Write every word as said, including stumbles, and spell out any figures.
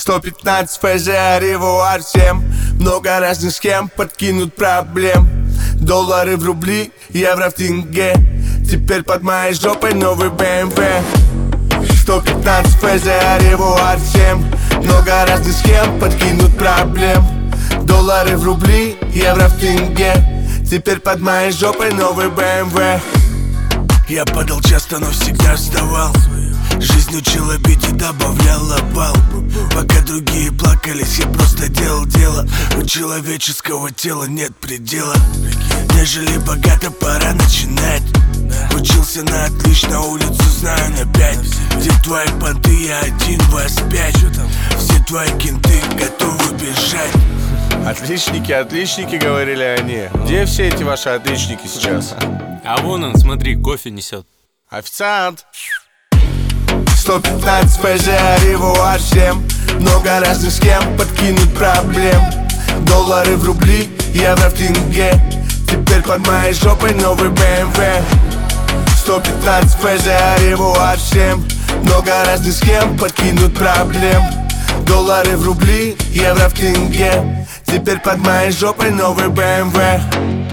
Сто пятнадцать ФЗ, ревуар всем. Много разных схем, подкинут проблем. Доллары в рубли, евро в тенге. Теперь под моей жопой новый бэ эм вэ. Сто пятнадцать ФЗ, ревуар всем. Много разных схем, подкинут проблем. Доллары в рубли, евро в тенге. Теперь под моей жопой новый бэ эм вэ. Я падал часто, но всегда вставал. Жизнь учила бить и добавляла балл. Пока другие плакались, я просто делал дело. У человеческого тела нет предела. Нежели богато, пора начинать. Учился на отлично, улицу знаю на пять. Где твои понты, я один, вас пять. Все твои кенты готовы бежать. Отличники, отличники, говорили они. Где все эти ваши отличники сейчас? А вон он, смотри, кофе несет. Официант. Сто пятнадцать ФЗ, ревуар всем. Много разных схем, подкинут проблем. Доллары в рубли, евро в тенге. Теперь под моей жопой новый бэ эм вэ. Сто пятнадцать ФЗ, ревуар всем. Много разных схем, подкинут проблем. Доллары в рубли, евро в тенге. Теперь под моей жопой новый бэ эм вэ.